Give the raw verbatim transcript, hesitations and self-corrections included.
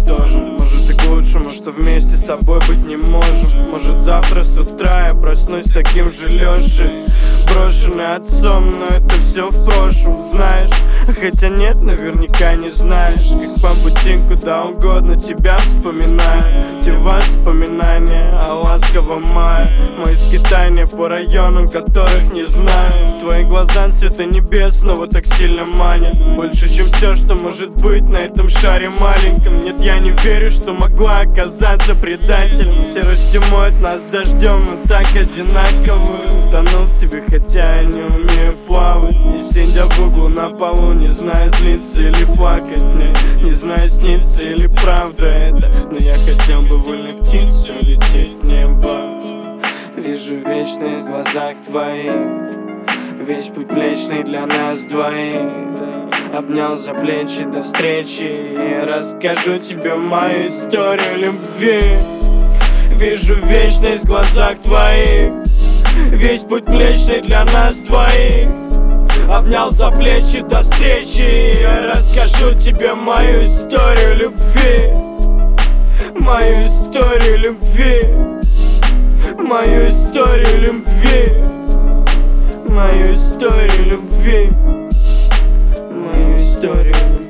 уничтожим. Может и к лучшему, что вместе с тобой быть не можем. Может завтра с утра я проснусь таким же Лешей, брошенный отцом, но это все в прошлом, знаешь. Хотя нет, наверняка не знаешь, как по пути куда угодно тебя вспоминаю. Те воспоминания о ласковом мае, мои скитания по районам, которых не знаю. Твои глаза цвета небесного так сильно манят, больше, чем все, что может быть на этом шаре маленьком. Нет, я не верю, что могла оказаться предателем. Серость моет нас дождем, мы так одинаковы. Тону в тебе, хотя я не умею плавать. И сидя в углу на полу, не знаю, злиться или плакать мне, не знаю, снится или правда это. Но я хотел бы вольной птицей улететь в небо. Вижу вечность в глазах твоих, весь путь млечный для нас двоих. Обнял за плечи до встречи, и расскажу тебе мою историю любви. Вижу вечность в глазах твоих, весь путь млечный для нас двоих. Обнял за плечи до встречи, я расскажу тебе мою историю любви. Мою историю любви. Мою историю любви. Мою историю любви. Мою историю любви.